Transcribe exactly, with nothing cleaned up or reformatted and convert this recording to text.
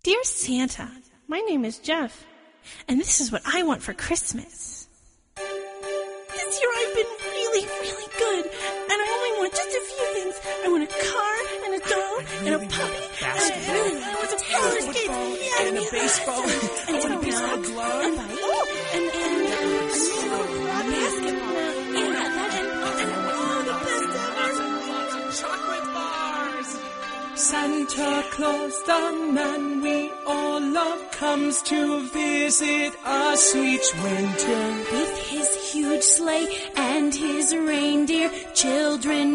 Dear Santa, my name is Jeff, and this is what I want for Christmas. This year I've been really, really good, and I only want just a few things. I want a car, and a doll, and a puppy, and a, and I want some roller skates, yeah, and a yeah, baseball, and and a baseball glove, glove, and oh, and and and a basketball, yeah, that and oh, the best ever. Chocolate bars. Santa Claus, the man we all love, comes to visit us each winter. With his huge sleigh and his reindeer, children